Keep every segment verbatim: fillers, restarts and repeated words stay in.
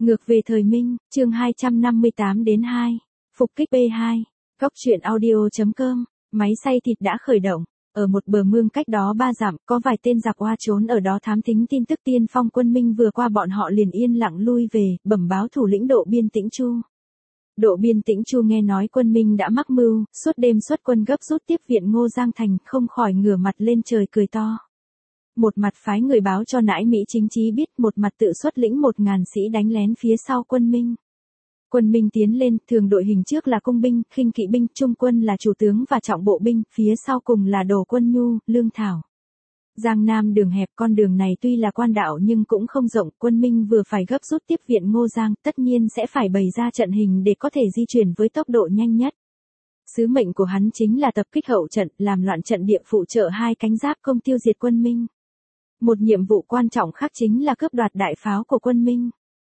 Ngược về thời Minh, chương hai trăm năm mươi tám đến hai. Phục kích B hai. Cóc truyện audio.com. Máy xay thịt đã khởi động. Ở một bờ mương cách đó ba dặm, có vài tên giặc hoa trốn ở đó thám thính tin tức tiên phong quân Minh vừa qua, bọn họ liền yên lặng lui về, bẩm báo thủ lĩnh Độ Biên Tĩnh Chu. Độ Biên Tĩnh Chu nghe nói quân Minh đã mắc mưu, suốt đêm xuất quân gấp rút tiếp viện Ngô Giang Thành, không khỏi ngửa mặt lên trời cười to. Một mặt phái người báo cho nãi Mỹ chính trí biết, một mặt tự xuất lĩnh một ngàn sĩ đánh lén phía sau quân Minh. Quân Minh tiến lên, thường đội hình trước là cung binh, khinh kỵ binh, trung quân là chủ tướng và trọng bộ binh, phía sau cùng là đồ quân nhu, lương thảo. Giang Nam đường hẹp, con đường này tuy là quan đạo nhưng cũng không rộng, quân Minh vừa phải gấp rút tiếp viện Ngô Giang, tất nhiên sẽ phải bày ra trận hình để có thể di chuyển với tốc độ nhanh nhất. Sứ mệnh của hắn chính là tập kích hậu trận, làm loạn trận địa, phụ trợ hai cánh giáp công tiêu diệt quân Minh. Một nhiệm vụ quan trọng khác chính là cướp đoạt đại pháo của quân Minh.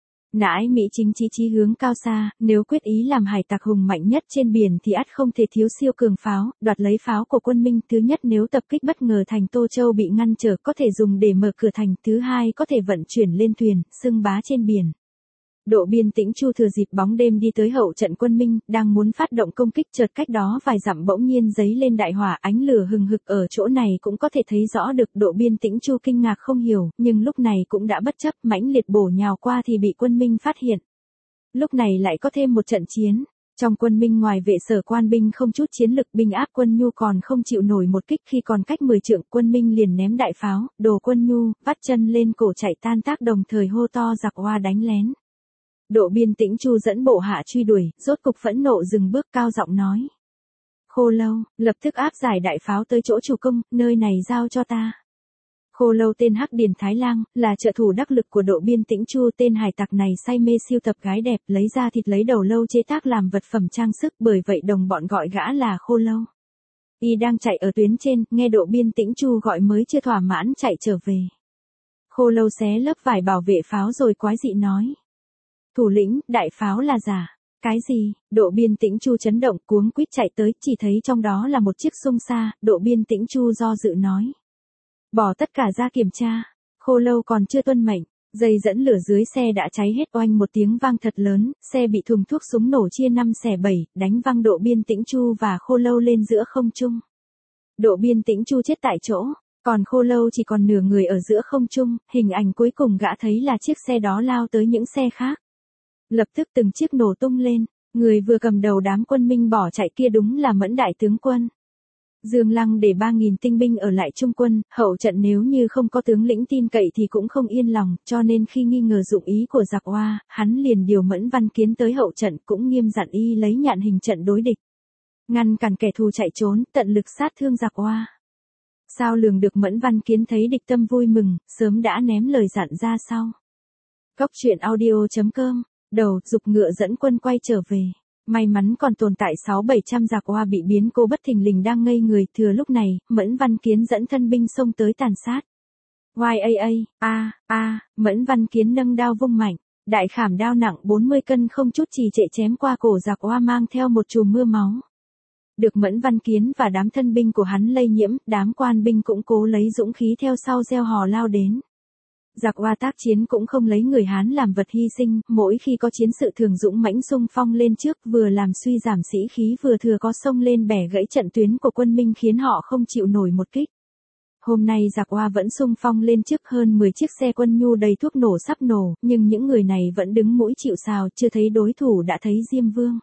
Nãi Mỹ chính chí chí hướng cao xa, nếu quyết ý làm hải tặc hùng mạnh nhất trên biển thì ắt không thể thiếu siêu cường pháo, đoạt lấy pháo của quân Minh. Thứ nhất, nếu tập kích bất ngờ thành Tô Châu bị ngăn trở, có thể dùng để mở cửa thành. Thứ hai, có thể vận chuyển lên thuyền, xưng bá trên biển. Độ Biên Tĩnh Chu thừa dịp bóng đêm đi tới hậu trận quân Minh, đang muốn phát động công kích, chợt cách đó vài dặm bỗng nhiên giấy lên đại hỏa, ánh lửa hừng hực, ở chỗ này cũng có thể thấy rõ được. Độ Biên Tĩnh Chu kinh ngạc không hiểu, nhưng lúc này cũng đã bất chấp, mãnh liệt bổ nhào qua thì bị quân Minh phát hiện. Lúc này lại có thêm một trận chiến. Trong quân Minh ngoài vệ sở quan binh không chút chiến lực, binh áp quân nhu còn không chịu nổi một kích. Khi còn cách mười trượng, quân Minh liền ném đại pháo, đồ quân nhu, vắt chân lên cổ chạy tan tác, đồng thời hô to giặc hoa đánh lén. Độ Biên Tĩnh Chu dẫn bộ hạ truy đuổi, rốt cục phẫn nộ dừng bước, cao giọng nói. Khô Lâu, lập tức áp giải đại pháo tới chỗ chủ công, nơi này giao cho ta. Khô Lâu tên Hắc Điền Thái Lang, là trợ thủ đắc lực của Độ Biên Tĩnh Chu. Tên hải tặc này say mê siêu tập gái đẹp, lấy ra thịt lấy đầu lâu chế tác làm vật phẩm trang sức, bởi vậy đồng bọn gọi gã là Khô Lâu. Y đang chạy ở tuyến trên, nghe Độ Biên Tĩnh Chu gọi mới chưa thỏa mãn chạy trở về. Khô Lâu xé lớp vải bảo vệ pháo rồi quái dị nói. Thủ lĩnh, đại pháo là giả. Cái gì? Độ Biên Tĩnh Chu chấn động, cuống quýt chạy tới, chỉ thấy trong đó là một chiếc xung xa. Độ Biên Tĩnh Chu do dự nói. Bỏ tất cả ra kiểm tra. Khô Lâu còn chưa tuân mệnh. Dây dẫn lửa dưới xe đã cháy hết, oanh một tiếng vang thật lớn, xe bị thùng thuốc súng nổ chia năm xẻ bảy, đánh văng Độ Biên Tĩnh Chu và Khô Lâu lên giữa không trung. Độ Biên Tĩnh Chu chết tại chỗ. Còn Khô Lâu chỉ còn nửa người ở giữa không trung. Hình ảnh cuối cùng gã thấy là chiếc xe đó lao tới những xe khác. Lập tức từng chiếc nổ tung lên, người vừa cầm đầu đám quân Minh bỏ chạy kia đúng là Mẫn đại tướng quân. Dương Lăng để ba nghìn tinh binh ở lại trung quân, hậu trận nếu như không có tướng lĩnh tin cậy thì cũng không yên lòng, cho nên khi nghi ngờ dụng ý của giặc hoa, hắn liền điều Mẫn Văn Kiến tới hậu trận, cũng nghiêm dặn y lấy nhạn hình trận đối địch. Ngăn cản kẻ thù chạy trốn, tận lực sát thương giặc hoa. Sao lường được Mẫn Văn Kiến thấy địch tâm vui mừng, sớm đã ném lời dặn ra sau. Cóc truyện audio.com. Đầu, dục ngựa dẫn quân quay trở về. May mắn còn tồn tại sáu bảy trăm giặc hoa bị biến cô bất thình lình đang ngây người. Thừa lúc này, Mẫn Văn Kiến dẫn thân binh xông tới tàn sát. Oai a a, a, a, Mẫn Văn Kiến nâng đao vung mạnh. Đại khảm đao nặng bốn mươi cân không chút trì trệ chém qua cổ giặc hoa, mang theo một chùm mưa máu. Được Mẫn Văn Kiến và đám thân binh của hắn lây nhiễm, đám quan binh cũng cố lấy dũng khí theo sau reo hò lao đến. Giặc hoa tác chiến cũng không lấy người Hán làm vật hy sinh, mỗi khi có chiến sự thường dũng mãnh xung phong lên trước, vừa làm suy giảm sĩ khí vừa thừa có xông lên bẻ gãy trận tuyến của quân Minh, khiến họ không chịu nổi một kích. Hôm nay giặc hoa vẫn xung phong lên trước, hơn mười chiếc xe quân nhu đầy thuốc nổ sắp nổ, nhưng những người này vẫn đứng mũi chịu sào, chưa thấy đối thủ đã thấy Diêm Vương.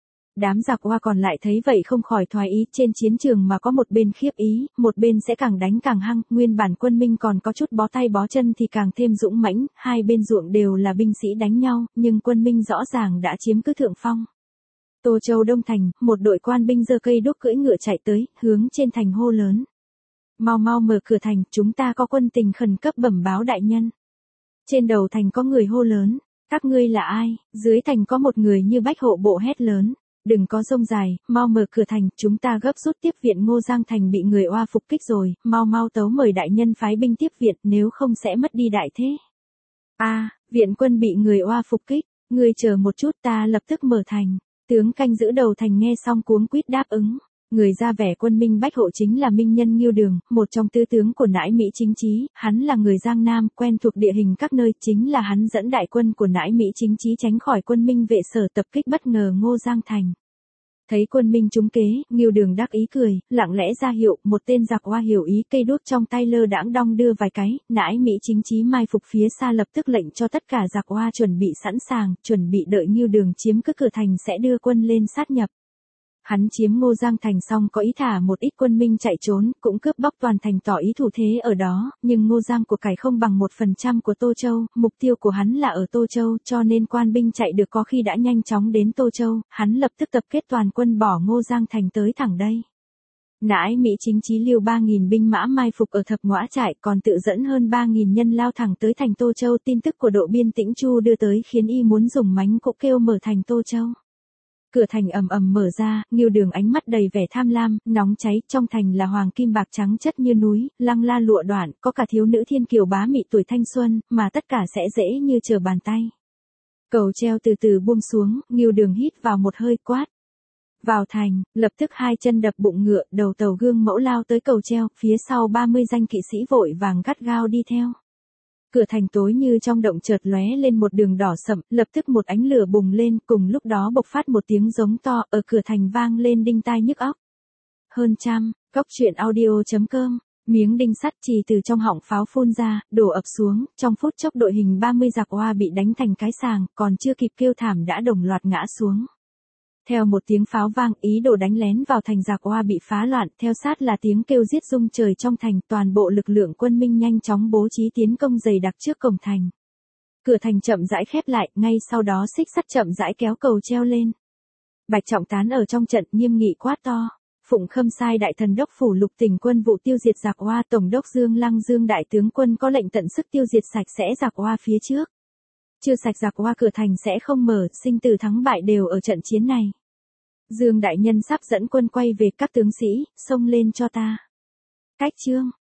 Đám giặc hoa còn lại thấy vậy không khỏi thoái ý, trên chiến trường mà có một bên khiếp ý, một bên sẽ càng đánh càng hăng. Nguyên bản quân Minh còn có chút bó tay bó chân thì càng thêm dũng mãnh, hai bên ruộng đều là binh sĩ đánh nhau, nhưng quân Minh rõ ràng đã chiếm cứ thượng phong. Tô Châu Đông Thành, một đội quan binh giơ cây đuốc cưỡi ngựa chạy tới, hướng trên thành hô lớn. Mau mau mở cửa thành, chúng ta có quân tình khẩn cấp bẩm báo đại nhân. Trên đầu thành có người hô lớn, các ngươi là ai? Dưới thành có một người như bách hộ bộ hét lớn. Đừng có rông dài, mau mở cửa thành, chúng ta gấp rút tiếp viện Ngô Giang Thành bị người oa phục kích rồi, mau mau tấu mời đại nhân phái binh tiếp viện, nếu không sẽ mất đi đại thế. A, à, viện quân bị người oa phục kích, ngươi chờ một chút, ta lập tức mở thành. Tướng canh giữ đầu thành nghe xong cuống quýt đáp ứng. Người ra vẻ quân Minh Bách hộ chính là Minh Nhân Ngưu Đường, một trong tứ tướng của nãi Mỹ Chính Chí, hắn là người Giang Nam, quen thuộc địa hình các nơi, chính là hắn dẫn đại quân của nãi Mỹ Chính Chí tránh khỏi quân Minh vệ sở tập kích bất ngờ Ngô Giang Thành. Thấy quân Minh trúng kế, Ngưu Đường đắc ý cười, lặng lẽ ra hiệu, một tên giặc Hoa hiểu ý cây đuốc trong tay lơ đãng đong đưa vài cái, nãi Mỹ Chính Chí mai phục phía xa lập tức lệnh cho tất cả giặc Hoa chuẩn bị sẵn sàng, chuẩn bị đợi Ngưu Đường chiếm cứ cửa thành sẽ đưa quân lên sát nhập. Hắn chiếm Ngô Giang Thành xong có ý thả một ít quân Minh chạy trốn, cũng cướp bóc toàn thành tỏ ý thủ thế ở đó, nhưng Ngô Giang của cải không bằng một phần trăm của Tô Châu, mục tiêu của hắn là ở Tô Châu, cho nên quan binh chạy được có khi đã nhanh chóng đến Tô Châu, hắn lập tức tập kết toàn quân bỏ Ngô Giang Thành tới thẳng đây. Nãi Mỹ Chính Chí liều ba nghìn binh mã mai phục ở Thập Ngõa Trại, còn tự dẫn hơn ba nghìn nhân lao thẳng tới thành Tô Châu. Tin tức của Độ Biên Tĩnh Chu đưa tới khiến y muốn dùng mánh cỗ kêu mở thành Tô Châu. Cửa thành ầm ầm mở ra, Ngưu Đường ánh mắt đầy vẻ tham lam, nóng cháy, trong thành là hoàng kim bạc trắng chất như núi, lăng la lụa đoạn, có cả thiếu nữ thiên kiều bá mị tuổi thanh xuân, mà tất cả sẽ dễ như trở bàn tay. Cầu treo từ từ buông xuống, Ngưu Đường hít vào một hơi quát. Vào thành, lập tức hai chân đập bụng ngựa, đầu tàu gương mẫu lao tới cầu treo, phía sau ba mươi danh kỵ sĩ vội vàng gắt gao đi theo. Cửa thành tối như trong động chợt lóe lên một đường đỏ sậm, lập tức một ánh lửa bùng lên, cùng lúc đó bộc phát một tiếng giống to, ở cửa thành vang lên đinh tai nhức óc. Hơn trăm, Cóc Truyện Audio chấm com, miếng đinh sắt chì từ trong họng pháo phun ra, đổ ập xuống, trong phút chốc đội hình ba mươi giặc Hoa bị đánh thành cái sàng, còn chưa kịp kêu thảm đã đồng loạt ngã xuống. Theo một tiếng pháo vang, ý đồ đánh lén vào thành giặc Hoa bị phá loạn, theo sát là tiếng kêu giết rung trời trong thành, toàn bộ lực lượng quân Minh nhanh chóng bố trí tiến công dày đặc trước cổng thành. Cửa thành chậm rãi khép lại, ngay sau đó xích sắt chậm rãi kéo cầu treo lên. Bạch Trọng Tán ở trong trận nghiêm nghị quát to. Phụng Khâm sai đại thần đốc phủ lục tỉnh quân vụ tiêu diệt giặc Hoa, tổng đốc Dương Lăng Dương đại tướng quân có lệnh tận sức tiêu diệt sạch sẽ giặc Hoa phía trước. Chưa sạch giặc Hoa cửa thành sẽ không mở, sinh tử thắng bại đều ở trận chiến này. Dương đại nhân sắp dẫn quân quay về, các tướng sĩ, xông lên cho ta. Cách chương